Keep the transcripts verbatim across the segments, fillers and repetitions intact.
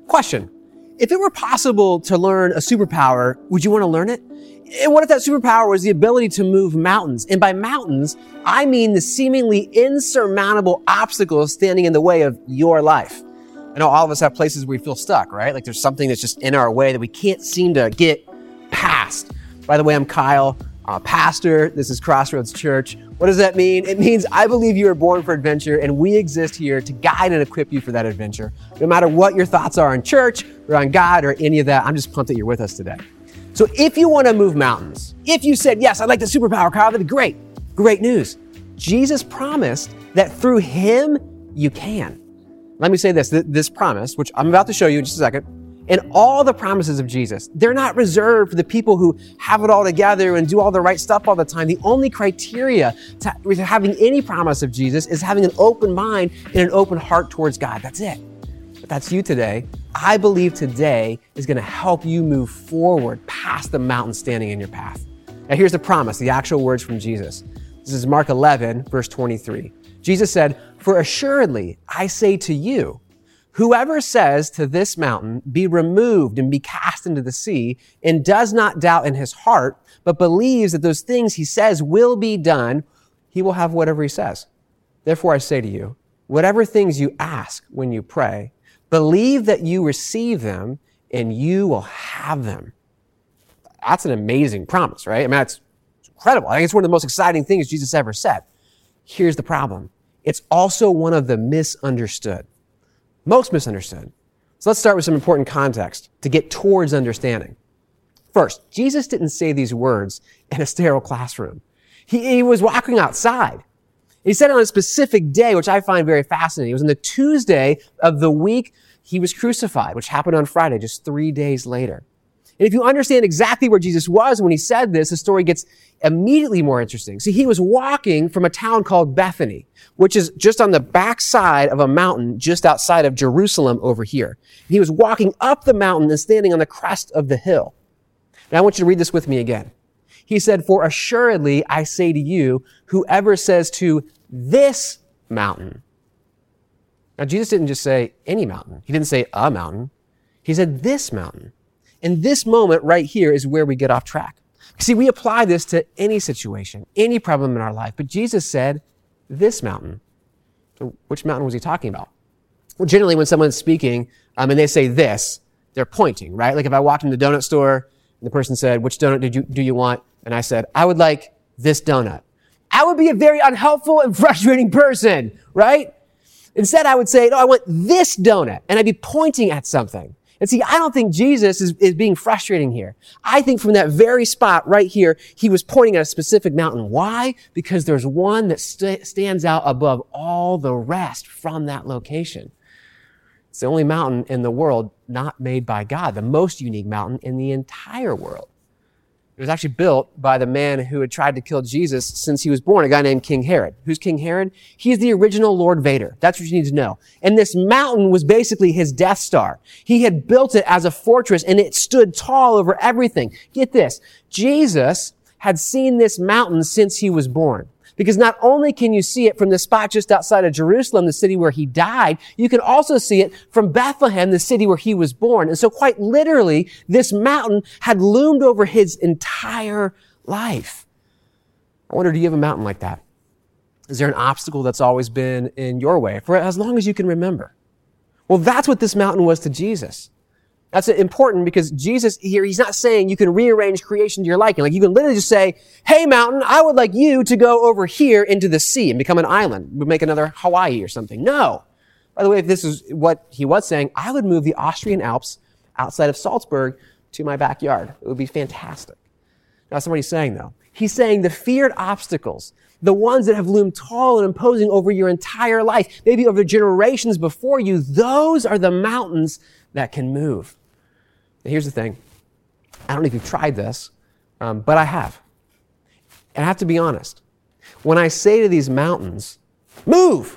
Question. If it were possible to learn a superpower, would you want to learn it? And what if that superpower was the ability to move mountains? And by mountains, I mean the seemingly insurmountable obstacles standing in the way of your life. I know all of us have places where we feel stuck, right? Like there's something that's just in our way that we can't seem to get past. By the way, I'm Kyle, uh, pastor. This is Crossroads Church. What does that mean? It means I believe you were born for adventure, and we exist here to guide and equip you for that adventure. No matter what your thoughts are on church or on God or any of that, I'm just pumped that you're with us today. So if you want to move mountains, if you said, yes, I'd like the superpower, Kyle, that'd be great. Great news. Jesus promised that through him, you can. Let me say this, this promise, which I'm about to show you in just a second, and all the promises of Jesus, they're not reserved for the people who have it all together and do all the right stuff all the time. The only criteria to having any promise of Jesus is having an open mind and an open heart towards God. That's it. If that's you today, I believe today is going to help you move forward past the mountain standing in your path. Now here's the promise, the actual words from Jesus. This is Mark eleven, verse twenty-three. Jesus said, "For assuredly, I say to you, whoever says to this mountain, be removed and be cast into the sea, and does not doubt in his heart, but believes that those things he says will be done, he will have whatever he says. Therefore I say to you, whatever things you ask when you pray, believe that you receive them and you will have them." That's an amazing promise, right? I mean, that's incredible. I think it's one of the most exciting things Jesus ever said. Here's the problem. It's also one of the misunderstood. Most misunderstood. So let's start with some important context to get towards understanding. First, Jesus didn't say these words in a sterile classroom. He, he was walking outside. He said it on a specific day, which I find very fascinating. It was on the Tuesday of the week he was crucified, which happened on Friday, just three days later. And if you understand exactly where Jesus was when he said this, the story gets immediately more interesting. See, he was walking from a town called Bethany, which is just on the backside of a mountain just outside of Jerusalem over here. He was walking up the mountain and standing on the crest of the hill. Now I want you to read this with me again. He said, "For assuredly, I say to you, whoever says to this mountain." Now Jesus didn't just say any mountain. He didn't say a mountain. He said this mountain. And this moment right here is where we get off track. See, we apply this to any situation, any problem in our life. But Jesus said, this mountain. So which mountain was he talking about? Well, generally when someone's speaking um, and they say this, they're pointing, right? Like if I walked in the donut store and the person said, which donut did you, do you want? And I said, I would like this donut. I would be a very unhelpful and frustrating person, right? Instead, I would say, no, I want this donut. And I'd be pointing at something. And see, I don't think Jesus is, is being frustrating here. I think from that very spot right here, he was pointing at a specific mountain. Why? Because there's one that st- stands out above all the rest from that location. It's the only mountain in the world not made by God, the most unique mountain in the entire world. It was actually built by the man who had tried to kill Jesus since he was born, a guy named King Herod. Who's King Herod? He's the original Lord Vader. That's what you need to know. And this mountain was basically his Death Star. He had built it as a fortress and it stood tall over everything. Get this. Jesus had seen this mountain since he was born. Because not only can you see it from the spot just outside of Jerusalem, the city where he died, you can also see it from Bethlehem, the city where he was born. And so quite literally, this mountain had loomed over his entire life. I wonder, do you have a mountain like that? Is there an obstacle that's always been in your way for as long as you can remember? Well, that's what this mountain was to Jesus. That's important because Jesus here, he's not saying you can rearrange creation to your liking. Like you can literally just say, hey mountain, I would like you to go over here into the sea and become an island. We'd make another Hawaii or something. No. By the way, if this is what he was saying, I would move the Austrian Alps outside of Salzburg to my backyard. It would be fantastic. That's not what he's saying though. He's saying the feared obstacles, the ones that have loomed tall and imposing over your entire life, maybe over generations before you, those are the mountains that can move. Here's the thing. I don't know if you've tried this, um, but I have. And I have to be honest. When I say to these mountains, move,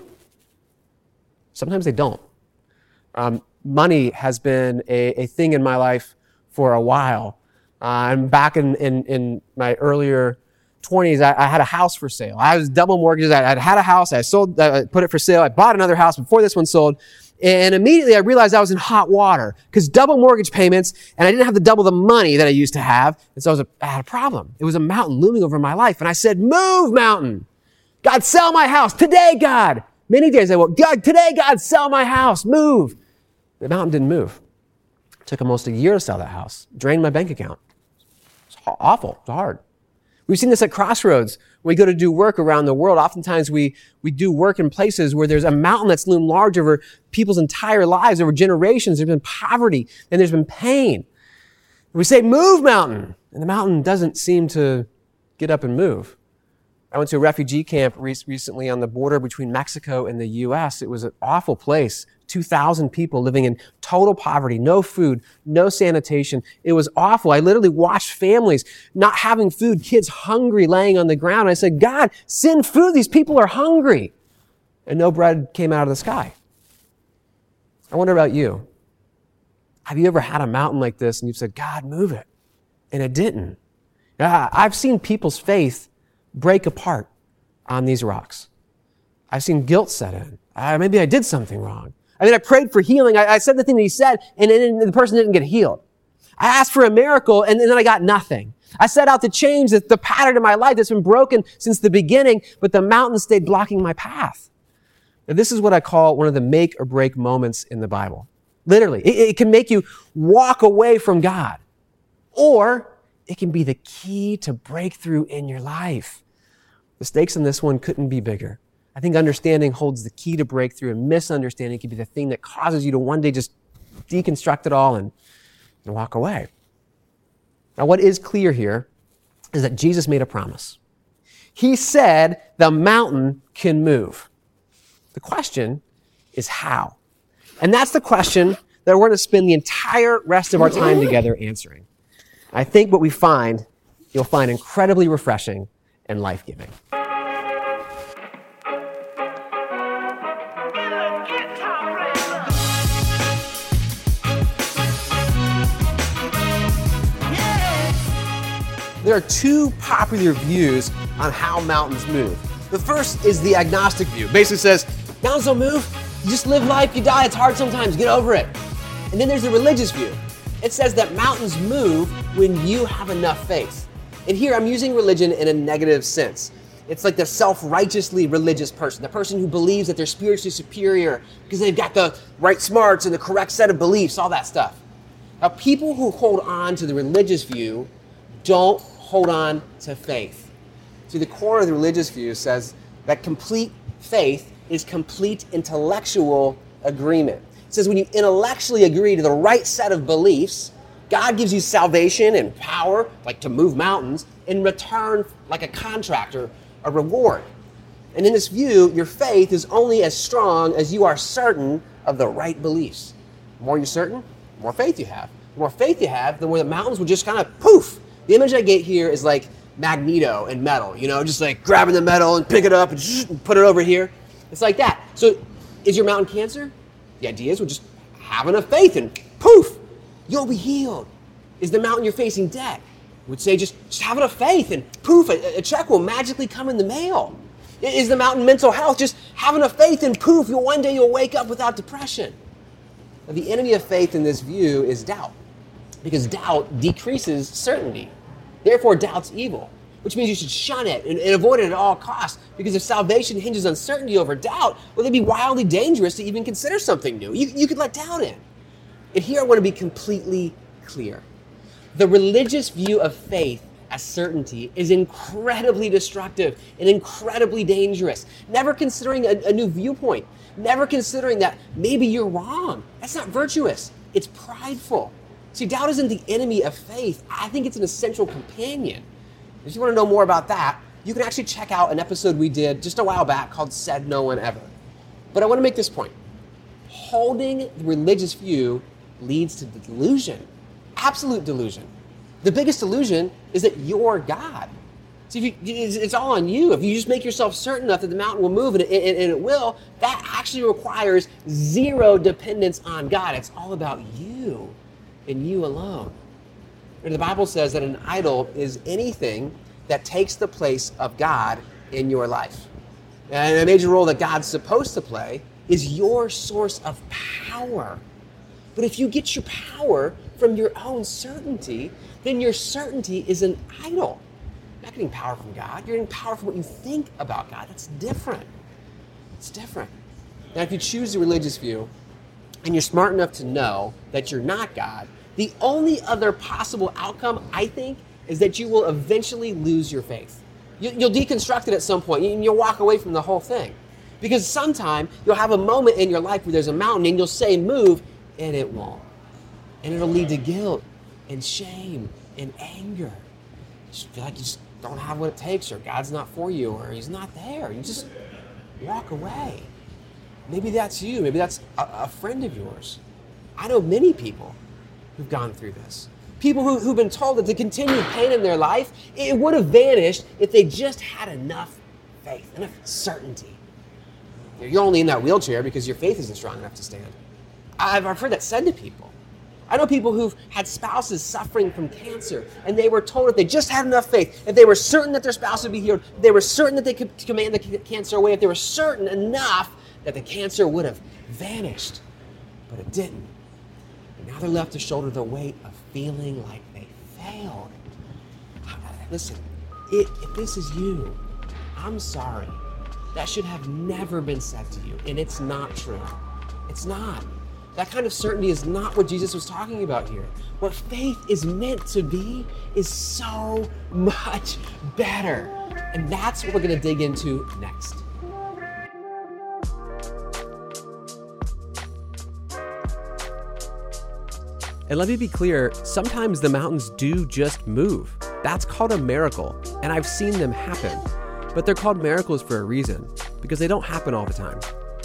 sometimes they don't. Um, money has been a, a thing in my life for a while. Uh, I'm back in, in, in my earlier twenties, I, I had a house for sale. I was double mortgages. I had had a house. I sold, I put it for sale. I bought another house before this one sold. And immediately I realized I was in hot water because double mortgage payments, and I didn't have the double the money that I used to have. And so I, was a, I had a problem. It was a mountain looming over my life. And I said, move, mountain. God, sell my house. Today, God. Many days I woke, God, today, God, sell my house. Move. The mountain didn't move. It took almost a year to sell that house. Drained my bank account. It's awful. It's hard. We've seen this at Crossroads. When we go to do work around the world, oftentimes we, we do work in places where there's a mountain that's loomed large over people's entire lives, over generations. There's been poverty and there's been pain. And we say, move, mountain. And the mountain doesn't seem to get up and move. I went to a refugee camp re- recently on the border between Mexico and the U S. It was an awful place. two thousand people living in total poverty, no food, no sanitation. It was awful. I literally watched families not having food, kids hungry, laying on the ground. I said, God, send food. These people are hungry. And no bread came out of the sky. I wonder about you. Have you ever had a mountain like this and you've said, God, move it? And it didn't. I've seen people's faith break apart on these rocks. I've seen guilt set in. Uh, maybe I did something wrong. I mean, I prayed for healing. I, I said the thing that he said, and, and the person didn't get healed. I asked for a miracle, and, and then I got nothing. I set out to change the, the pattern of my life that's been broken since the beginning, but the mountain stayed blocking my path. Now, this is what I call one of the make or break moments in the Bible. Literally, it, it can make you walk away from God, or it can be the key to breakthrough in your life. The stakes in this one couldn't be bigger. I think understanding holds the key to breakthrough, and misunderstanding can be the thing that causes you to one day just deconstruct it all and, and walk away. Now, what is clear here is that Jesus made a promise. He said the mountain can move. The question is how? And that's the question that we're going to spend the entire rest of our time together answering. I think what we find, you'll find incredibly refreshing and life-giving. There are two popular views on how mountains move. The first is the agnostic view. Basically says, mountains don't move. You just live life, you die, it's hard sometimes, get over it. And then there's the religious view. It says that mountains move when you have enough faith. And here I'm using religion in a negative sense. It's like the self-righteously religious person, the person who believes that they're spiritually superior because they've got the right smarts and the correct set of beliefs, all that stuff. Now, people who hold on to the religious view don't hold on to faith. See, the core of the religious view says that complete faith is complete intellectual agreement. It says when you intellectually agree to the right set of beliefs, God gives you salvation and power, like to move mountains, in return, like a contractor, a reward. And in this view, your faith is only as strong as you are certain of the right beliefs. The more you're certain, the more faith you have. The more faith you have, the more the mountains will just kind of poof. The image I get here is like Magneto and metal, you know, just like grabbing the metal and pick it up and, sh- and put it over here. It's like that. So is your mountain cancer? The idea is we'll just have enough faith and poof, you'll be healed. Is the mountain you're facing debt? Would say just, just have enough faith and poof, a, a check will magically come in the mail. Is the mountain mental health? Just have enough faith and poof, you'll one day you'll wake up without depression. Now, the enemy of faith in this view is doubt, because doubt decreases certainty. Therefore, doubt's evil, which means you should shun it and, and avoid it at all costs, because if salvation hinges on certainty over doubt, well, it'd be wildly dangerous to even consider something new. You, you could let doubt in. And here I want to be completely clear. The religious view of faith as certainty is incredibly destructive and incredibly dangerous. Never considering a, a new viewpoint, never considering that maybe you're wrong. That's not virtuous. It's prideful. See, doubt isn't the enemy of faith. I think it's an essential companion. If you want to know more about that, you can actually check out an episode we did just a while back called Said No One Ever. But I want to make this point. Holding the religious view leads to delusion, absolute delusion. The biggest delusion is that you're God. See, if you, it's all on you. If you just make yourself certain enough that the mountain will move, and it, and, and it will, that actually requires zero dependence on God. It's all about you and you alone. And the Bible says that an idol is anything that takes the place of God in your life. And a major role that God's supposed to play is your source of power. But if you get your power from your own certainty, then your certainty is an idol. You're not getting power from God. You're getting power from what you think about God. That's different. It's different. Now, if you choose the religious view and you're smart enough to know that you're not God, the only other possible outcome, I think, is that you will eventually lose your faith. You'll deconstruct it at some point, and you'll walk away from the whole thing. Because sometime you'll have a moment in your life where there's a mountain and you'll say move, and it won't. And it'll lead to guilt and shame and anger. You just feel like you just don't have what it takes, or God's not for you, or he's not there. You just walk away. Maybe that's you. Maybe that's a, a friend of yours. I know many people who've gone through this. People who, who've been told that the continued pain in their life, it would have vanished if they just had enough faith, enough certainty. You're only in that wheelchair because your faith isn't strong enough to stand. I've, I've heard that said to people. I know people who've had spouses suffering from cancer, and they were told if they just had enough faith, if they were certain that their spouse would be healed, if they were certain that they could command the cancer away, if they were certain enough that the cancer would have vanished. But it didn't. And now they're left to shoulder the weight of feeling like they failed. Listen, if, if this is you, I'm sorry. That should have never been said to you, and it's not true. It's not. That kind of certainty is not what Jesus was talking about here. What faith is meant to be is so much better. And that's what we're going to dig into next. And let me be clear, sometimes the mountains do just move. That's called a miracle, and I've seen them happen. But they're called miracles for a reason, because they don't happen all the time.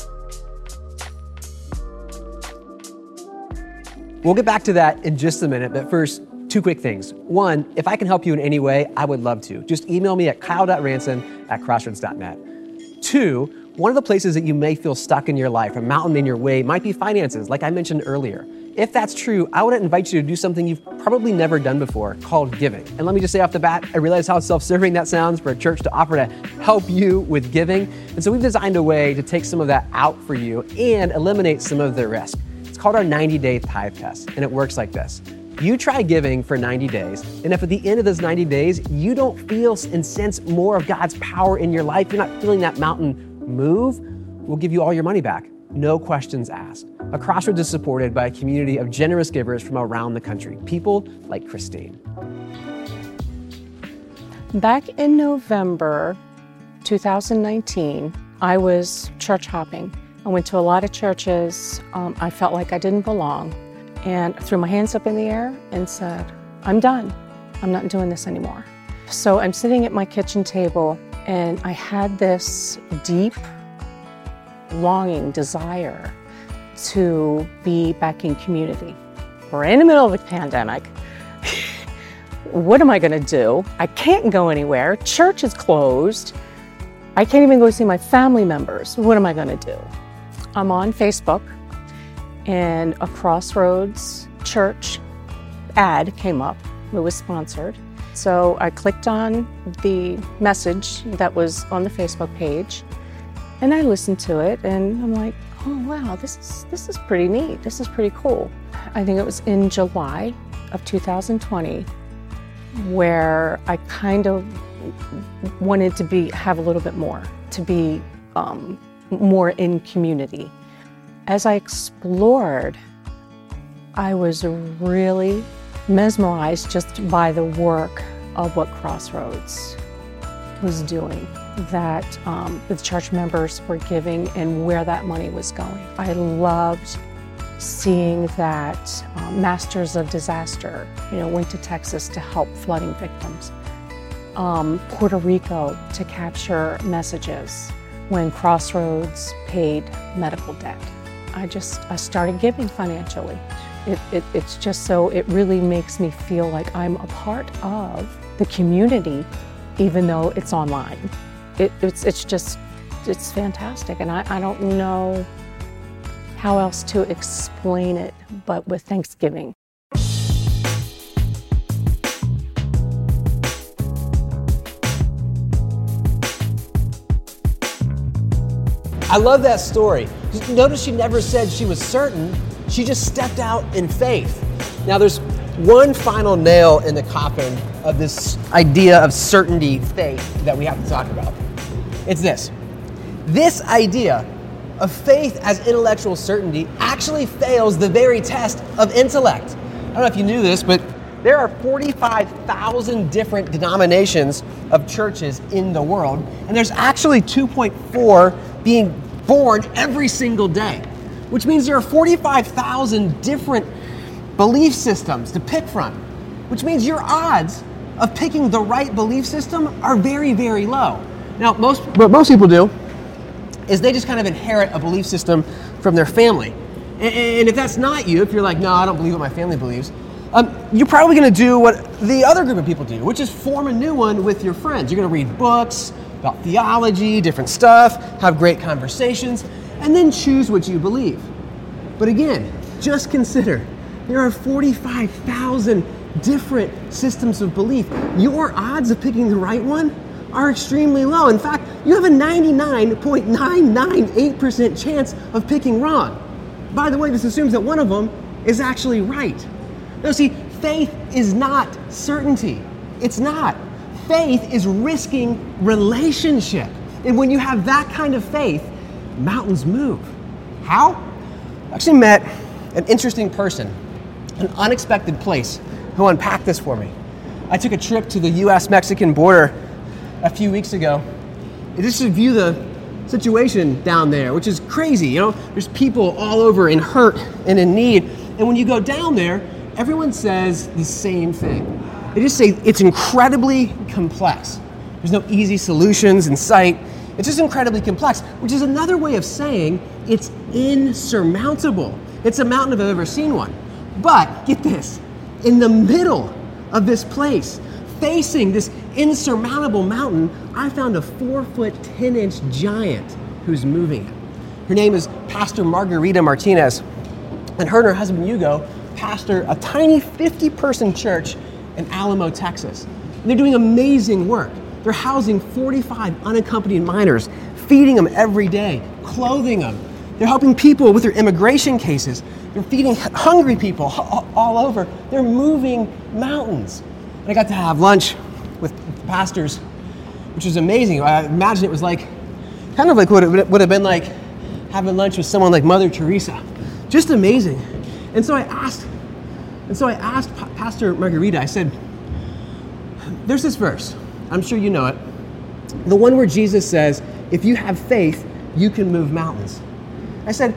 We'll get back to that in just a minute, but first, two quick things. One, if I can help you in any way, I would love to. Just email me at kyle dot ranson at crossroads dot net. Two, one of the places that you may feel stuck in your life, a mountain in your way, might be finances, like I mentioned earlier. If that's true, I want to invite you to do something you've probably never done before, called giving. And let me just say off the bat, I realize how self-serving that sounds for a church to offer to help you with giving. And so we've designed a way to take some of that out for you and eliminate some of the risk. It's called our ninety-day tithe test, and it works like this. You try giving for ninety days, and if at the end of those ninety days, you don't feel and sense more of God's power in your life, you're not feeling that mountain move, we'll give you all your money back. No questions asked. A Crossroads is supported by a community of generous givers from around the country, people like Christine. Back in November two thousand nineteen, I was church hopping. I went to a lot of churches. Um, I felt like I didn't belong, and threw my hands up in the air and said, I'm done. I'm not doing this anymore. So I'm sitting at my kitchen table, and I had this deep longing, desire to be back in community. We're in the middle of a pandemic. What am I going to do? I can't go anywhere. Church is closed. I can't even go see my family members. What am I going to do? I'm on Facebook, and a Crossroads church ad came up. It was sponsored. So I clicked on the message that was on the Facebook page, and I listened to it, and I'm like, oh wow, this is this is pretty neat. This is pretty cool. I think it was in July of two thousand twenty where I kind of wanted to be have a little bit more, to be um, more in community. As I explored, I was really mesmerized just by the work of what Crossroads was doing, that um, the church members were giving and where that money was going. I loved seeing that um, Masters of Disaster, you know, went to Texas to help flooding victims. Um, Puerto Rico to capture messages when Crossroads paid medical debt. I just, I started giving financially. It, it, it's just so, it really makes me feel like I'm a part of the community, even though it's online. It, it's, it's just, it's fantastic. And I, I don't know how else to explain it, but with Thanksgiving. I love that story. Notice she never said she was certain. She just stepped out in faith. Now there's one final nail in the coffin of this idea of certainty faith that we have to talk about. It's this. This idea of faith as intellectual certainty actually fails the very test of intellect. I don't know if you knew this, but there are forty-five thousand different denominations of churches in the world, and there's actually two point four being born every single day, which means there are forty-five thousand different belief systems to pick from, which means your odds of picking the right belief system are very, very low. Now, most what most people do is they just kind of inherit a belief system from their family. And, and if that's not you, if you're like, no, I don't believe what my family believes, um, you're probably going to do what the other group of people do, which is form a new one with your friends. You're going to read books about theology, different stuff, have great conversations, and then choose what you believe. But again, just consider, there are forty-five thousand different systems of belief. Your odds of picking the right one are extremely low. In fact, you have a ninety-nine point nine nine eight percent chance of picking wrong. By the way, this assumes that one of them is actually right. Now see, faith is not certainty. It's not. Faith is risking relationship. And when you have that kind of faith, mountains move. How? I actually met an interesting person, an unexpected place, who unpacked this for me. I took a trip to the U S Mexican border a few weeks ago, just to view the situation down there, which is crazy. You know, there's people all over in hurt and in need. And when you go down there, everyone says the same thing. They just say it's incredibly complex. There's no easy solutions in sight. It's just incredibly complex, which is another way of saying it's insurmountable. It's a mountain if I've ever seen one. But get this, in the middle of this place, facing this insurmountable mountain, I found a four foot, ten inch giant who's moving it. Her name is Pastor Margarita Martinez, and her and her husband Hugo pastor a tiny fifty person church in Alamo, Texas. And they're doing amazing work. They're housing forty-five unaccompanied minors, feeding them every day, clothing them. They're helping people with their immigration cases. They're feeding hungry people all over. They're moving mountains. And I got to have lunch with pastors, which was amazing. I imagine it was like, kind of like what it would have been like having lunch with someone like Mother Teresa. Just amazing. And so I asked, and so I asked Pastor Margarita, I said, there's this verse, I'm sure you know it, the one where Jesus says, if you have faith, you can move mountains. I said,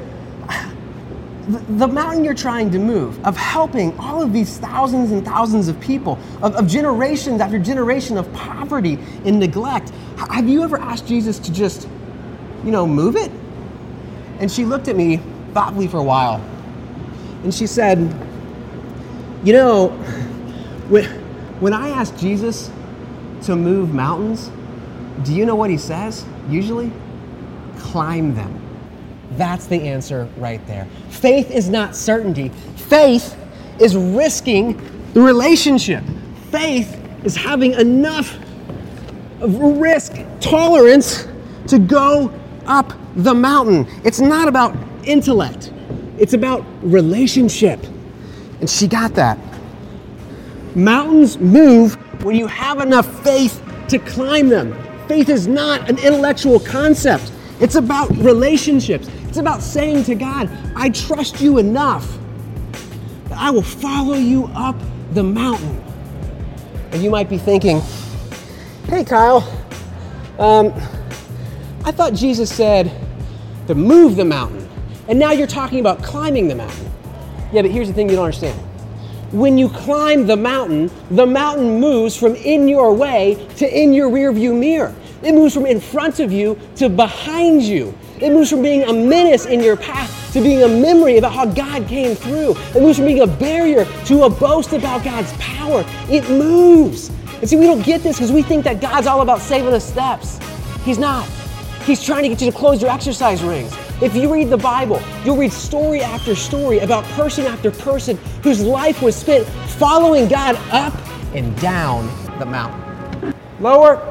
the mountain you're trying to move, of helping all of these thousands and thousands of people, of, of generations after generation of poverty and neglect, have you ever asked Jesus to just, you know, move it? And she looked at me thoughtfully for a while, and she said, you know, when, when I ask Jesus to move mountains, do you know what he says, usually? Climb them. That's the answer right there. Faith is not certainty. Faith is risking the relationship. Faith is having enough of risk tolerance to go up the mountain. It's not about intellect. It's about relationship. And she got that. Mountains move when you have enough faith to climb them. Faith is not an intellectual concept. It's about relationships. It's about saying to God, I trust you enough that I will follow you up the mountain. And you might be thinking, hey, Kyle, um, I thought Jesus said to move the mountain, and now you're talking about climbing the mountain. Yeah, but here's the thing you don't understand. When you climb the mountain, the mountain moves from in your way to in your rearview mirror. It moves from in front of you to behind you. It moves from being a menace in your path to being a memory about how God came through. It moves from being a barrier to a boast about God's power. It moves. And see, we don't get this because we think that God's all about saving us steps. He's not. He's trying to get you to close your exercise rings. If you read the Bible, you'll read story after story about person after person whose life was spent following God up and down the mountain. Lower.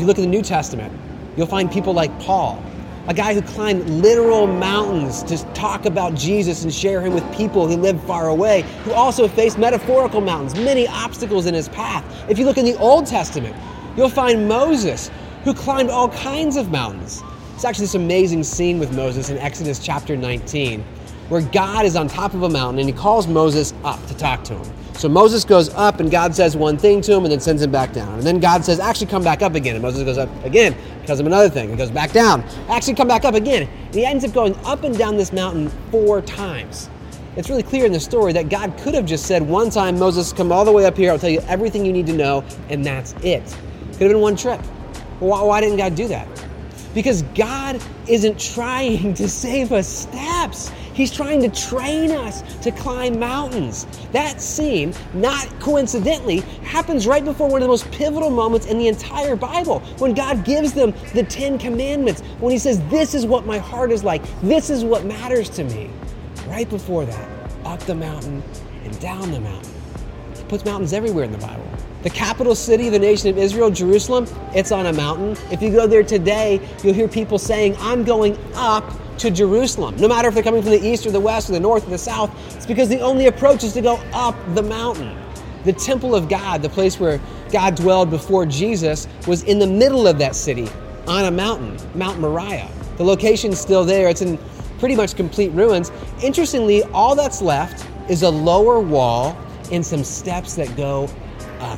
you look at the New Testament, you'll find people like Paul, a guy who climbed literal mountains to talk about Jesus and share him with people who lived far away, who also faced metaphorical mountains, many obstacles in his path. If you look in the Old Testament, you'll find Moses, who climbed all kinds of mountains. It's actually this amazing scene with Moses in Exodus chapter nineteen, where God is on top of a mountain and he calls Moses up to talk to him. So Moses goes up and God says one thing to him and then sends him back down. And then God says, actually come back up again. And Moses goes up again, tells him another thing. He goes back down, actually come back up again. And he ends up going up and down this mountain four times. It's really clear in the story that God could have just said one time, Moses, come all the way up here, I'll tell you everything you need to know, and that's it. Could have been one trip. Well, why, why didn't God do that? Because God isn't trying to save us steps. He's trying to train us to climb mountains. That scene, not coincidentally, happens right before one of the most pivotal moments in the entire Bible, when God gives them the Ten Commandments, when he says, this is what my heart is like, this is what matters to me. Right before that, up the mountain and down the mountain. He puts mountains everywhere in the Bible. The capital city of the nation of Israel, Jerusalem, it's on a mountain. If you go there today, you'll hear people saying, I'm going up to Jerusalem. No matter if they're coming from the east or the west or the north or the south, it's because the only approach is to go up the mountain. The temple of God, the place where God dwelled before Jesus, was in the middle of that city on a mountain, Mount Moriah. The location's still there. It's in pretty much complete ruins. Interestingly, all that's left is a lower wall and some steps that go up.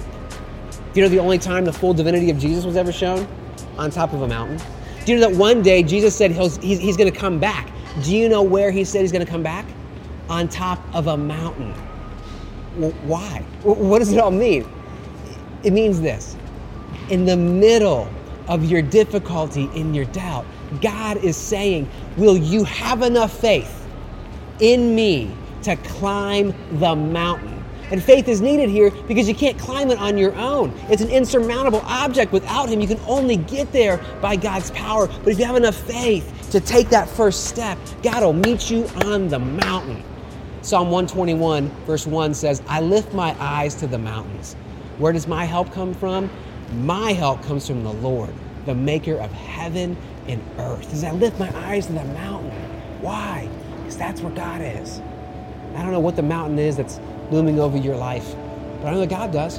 Do you know the only time the full divinity of Jesus was ever shown? On top of a mountain. Do you know that one day Jesus said he's, he's, he's going to come back? Do you know where he said he's going to come back? On top of a mountain. Well, why? What does it all mean? It means this. In the middle of your difficulty, in your doubt, God is saying, will you have enough faith in me to climb the mountain? And faith is needed here because you can't climb it on your own. It's an insurmountable object. Without him, you can only get there by God's power. But if you have enough faith to take that first step, God will meet you on the mountain. Psalm one twenty-one verse one says, I lift my eyes to the mountains. Where does my help come from? My help comes from the Lord, the maker of heaven and earth. He says, I lift my eyes to the mountain. Why? Because that's where God is. I don't know what the mountain is that's looming over your life, but I know that God does.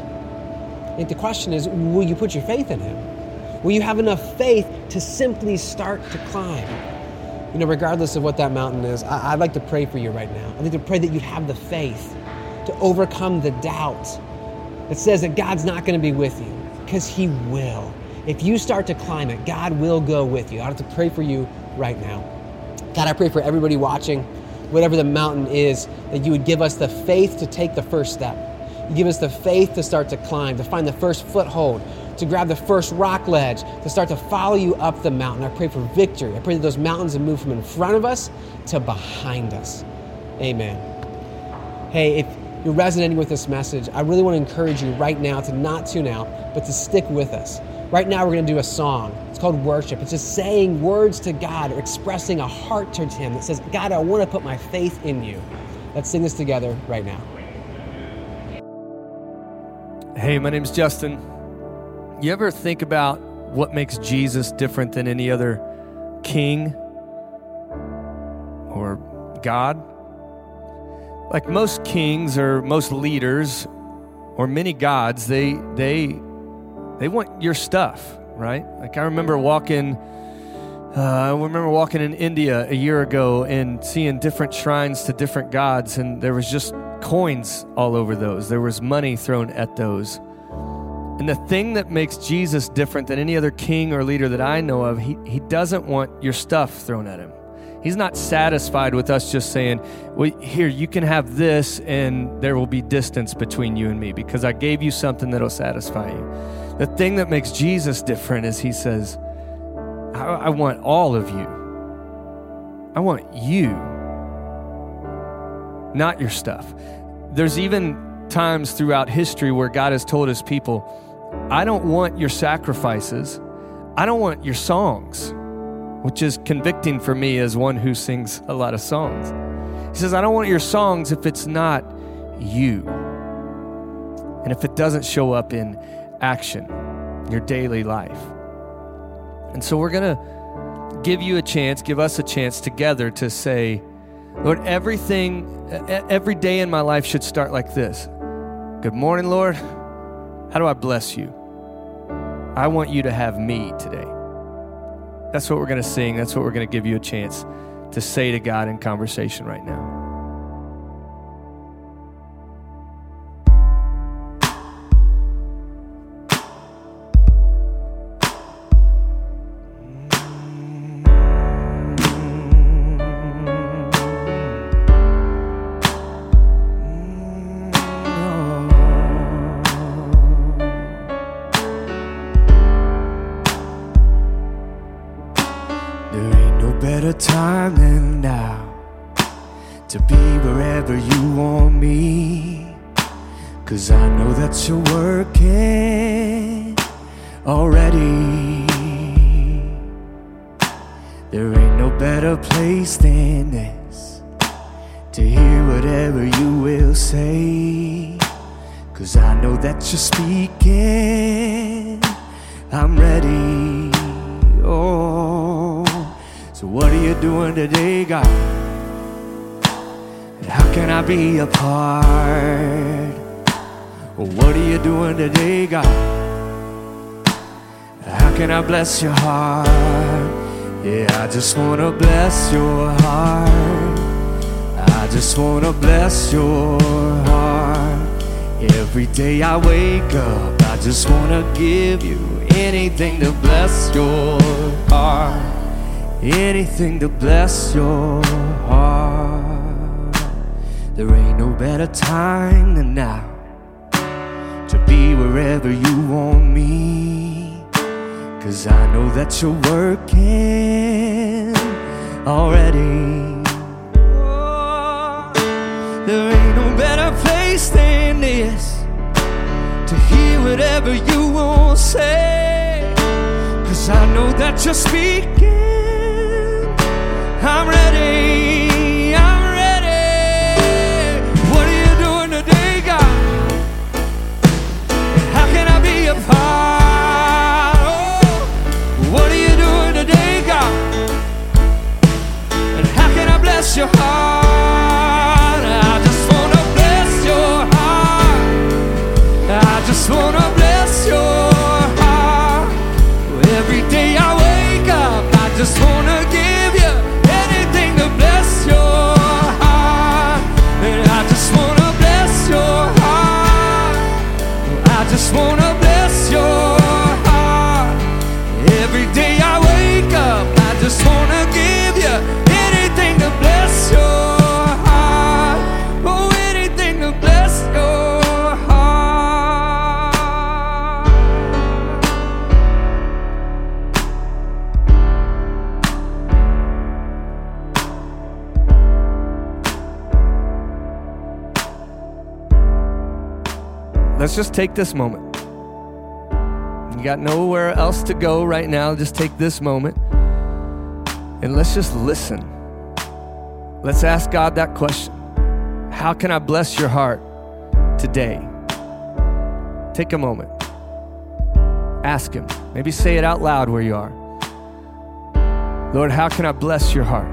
I think the question is, will you put your faith in him? Will you have enough faith to simply start to climb? You know, regardless of what that mountain is, I- I'd like to pray for you right now. I'd like to pray that you have the faith to overcome the doubt that says that God's not going to be with you, because he will. If you start to climb it, God will go with you. I'd like to pray for you right now. God, I pray for everybody watching, whatever the mountain is, that you would give us the faith to take the first step. You give us the faith to start to climb, to find the first foothold, to grab the first rock ledge, to start to follow you up the mountain. I pray for victory. I pray that those mountains would move from in front of us to behind us. Amen. Hey, if you're resonating with this message, I really want to encourage you right now to not tune out, but to stick with us. Right now, we're going to do a song. It's called worship. It's just saying words to God or expressing a heart towards him that says, God, I want to put my faith in you. Let's sing this together right now. Hey, my name's Justin. You ever think about what makes Jesus different than any other king or God? Like most kings or most leaders or many gods, they they they want your stuff, right? Like I remember walking, uh, I remember walking in India a year ago and seeing different shrines to different gods, and there was just coins all over those. There was money thrown at those. And the thing that makes Jesus different than any other king or leader that I know of, he, he doesn't want your stuff thrown at him. He's not satisfied with us just saying, well, here, you can have this and there will be distance between you and me because I gave you something that'll satisfy you. The thing that makes Jesus different is he says, I, I want all of you. I want you, not your stuff. There's even times throughout history where God has told his people, I don't want your sacrifices. I don't want your songs, which is convicting for me as one who sings a lot of songs. He says, I don't want your songs if it's not you. And if it doesn't show up in action, your daily life. And so we're going to give you a chance, give us a chance together to say, Lord, everything, every day in my life should start like this. Good morning, Lord. How do I bless you? I want you to have me today. That's what we're going to sing. That's what we're going to give you a chance to say to God in conversation right now. Time than now to be wherever you want me, 'cause I know that you're working already. There ain't no better place than this to hear whatever you will say, 'cause I know that you're speaking. I'm ready. Oh, so what are you doing today, God? And how can I be a part? Well, what are you doing today, God? How can I bless your heart? Yeah, I just want to bless your heart. I just want to bless your heart. Every day I wake up, I just want to give you anything to bless your heart. Anything to bless your heart. There ain't no better time than now to be wherever you want me, 'cause I know that you're working already. Oh, there ain't no better place than this to hear whatever you want to say, 'cause I know that you're speaking. I'm ready, I'm ready. What are you doing today, God? And how can I be a part? Oh, what are you doing today, God? And how can I bless your heart? I just want to bless your heart. I just want to bless your heart. Every day I wake up, I just want to give you anything to bless your heart. And I just want to bless your heart. I just want to bless your heart. Every day I wake up, I just want to give you anything to bless your heart. Oh, anything to bless your heart. Let's just take this moment. You got nowhere else to go right now. Just take this moment and let's just listen. Let's ask God that question. How can I bless your heart today? Take a moment. Ask Him. Maybe say it out loud where you are. Lord, how can I bless your heart?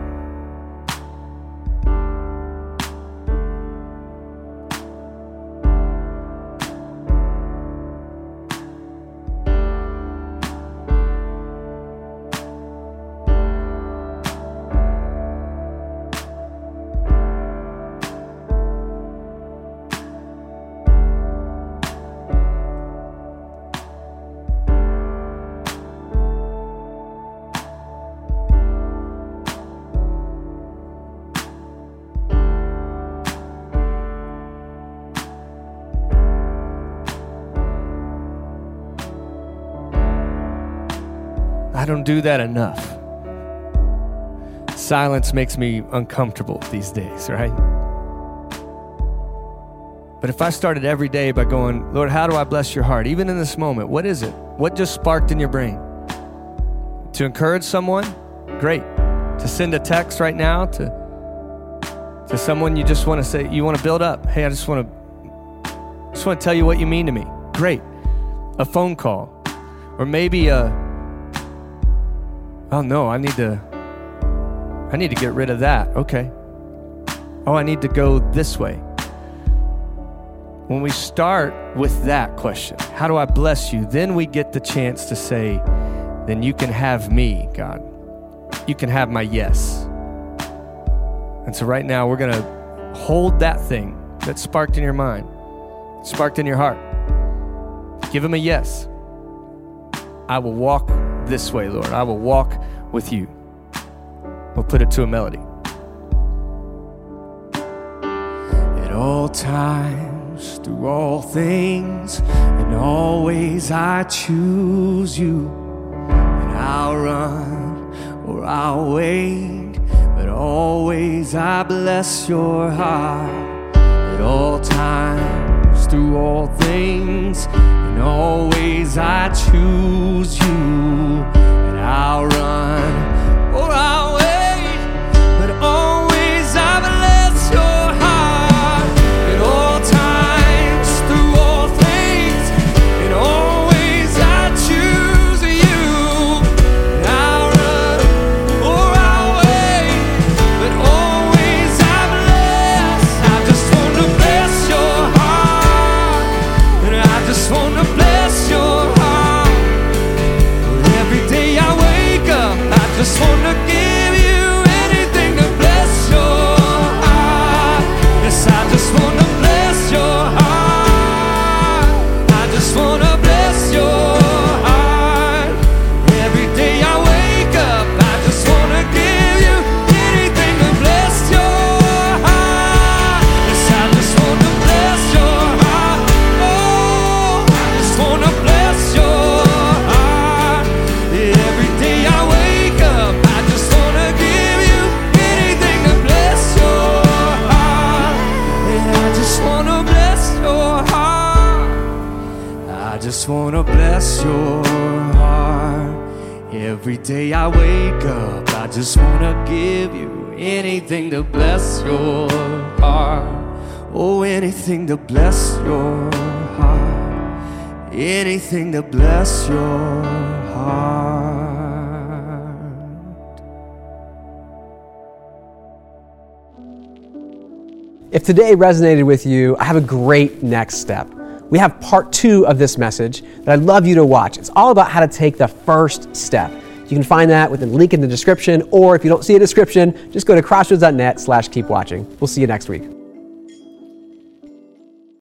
I don't do that enough. Silence makes me uncomfortable these days, right? But if I started every day by going, Lord, how do I bless your heart? Even in this moment, what is it? What just sparked in your brain? To encourage someone? Great. To send a text right now to, to someone you just want to say, you want to build up. Hey, I just want to, just want to tell you what you mean to me. Great. A phone call. Or maybe a, Oh no, I need to, I need to get rid of that. Okay. Oh, I need to go this way. When we start with that question, how do I bless you? Then we get the chance to say, then you can have me, God. You can have my yes. And so right now we're going to hold that thing that sparked in your mind, sparked in your heart. Give him a yes. I will walk this way, Lord. I will walk with you. We'll put it to a melody. At all times, through all things, and always I choose you. And I'll run or I'll wait, but always I bless your heart. At all times, through all things, and always I choose you. And I'll run or I'll wait, but always I bless your heart. At all times, through all things, and always I choose you. And I'll run or I'll wait, but always I bless. I just want to bless your heart, and I just want to bless your heart. Every day I wake up, I just want to give you anything to bless your heart. Yes, I just want to bless your heart. I just want to bless your heart. Every day I wake up, I just want to give you anything to bless your heart. Yes, I just want to bless your heart. Oh, I just want to bless your heart. Every day I wake up, I just want to give you anything to bless your heart. And I just want to bless your heart. I just want to bless your heart. Every day I wake up, I just want to give you anything to bless your heart. Oh, anything to bless your heart. Anything to bless your heart. If today resonated with you, I have a great next step. We have part two of this message that I'd love you to watch. It's all about how to take the first step. You can find that with the link in the description, or if you don't see a description, just go to crossroads dot net slash keep watching. We'll see you next week.